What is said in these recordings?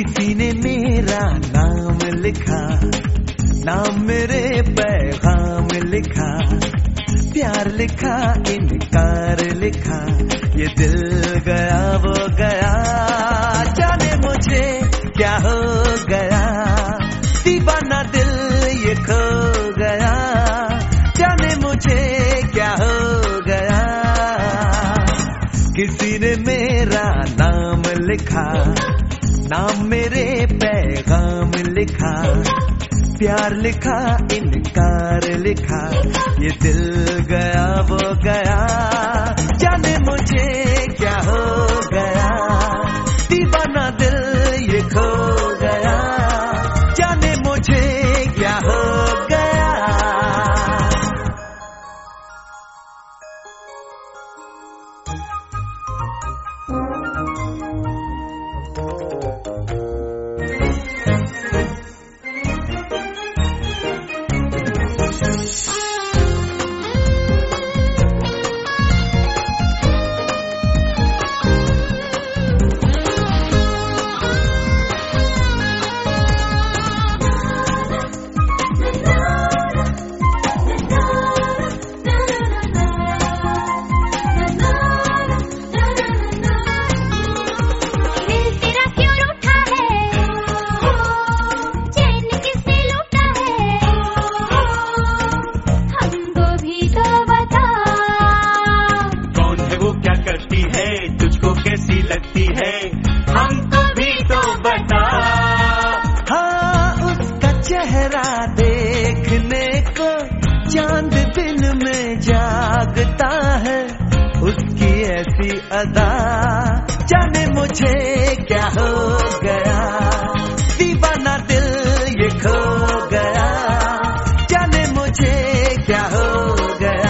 किसी ने मेरा नाम लिखा, नाम मेरे पैगाम लिखा, प्यार लिखा, इनकार लिखा, ये दिल गया वो गया, जाने मुझे क्या हो गया, दीवाना दिल ये खो गया, जाने मुझे क्या हो गया। किसी ने मेरा नाम लिखा, नाम मेरे पैगाम लिखा, प्यार लिखा, इनकार लिखा, ये दिल गया वो गया, जाने मुझे क्या हो गया, दीवाना दिल ये खो गया, जाने मुझे क्या हो गया। कैसी लगती है हमको भी तो बता। हाँ, उसका चेहरा देखने को चांद दिन में जागता है, उसकी ऐसी अदा, जाने मुझे क्या हो गया, दीवाना दिल ये खो गया, जाने मुझे क्या हो गया।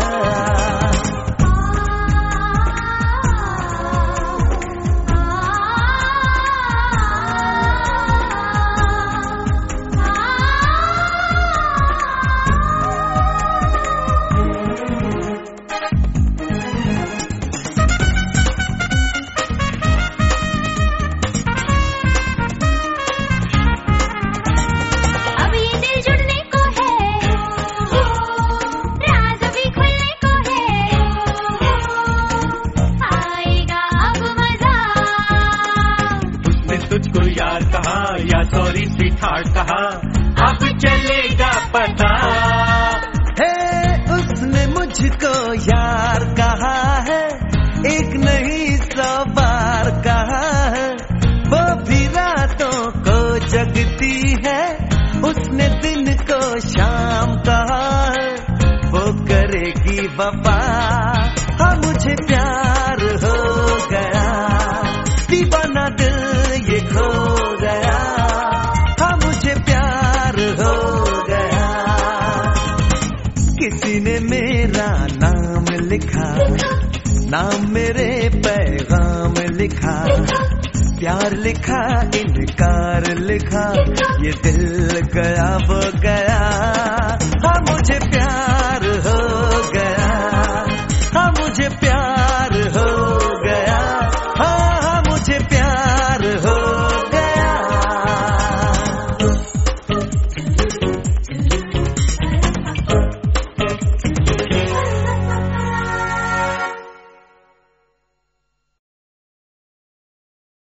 तुझको यार कहा या सॉरी स्वीटहार्ट कहा, अब चलेगा पता। है उसने मुझको यार कहा है, एक नहीं 100 बार कहा है, वो भी रातों को जगती है, उसने दिन को शाम कहा है, वो करेगी वफा। हाँ, मुझे प्यार हो गया, दीवाना दिल ये खो गया, हाँ मुझे प्यार हो गया। किसी ने मेरा नाम लिखा, नाम मेरे पैगाम लिखा, प्यार लिखा, इनकार लिखा, ये दिल गया वो गया।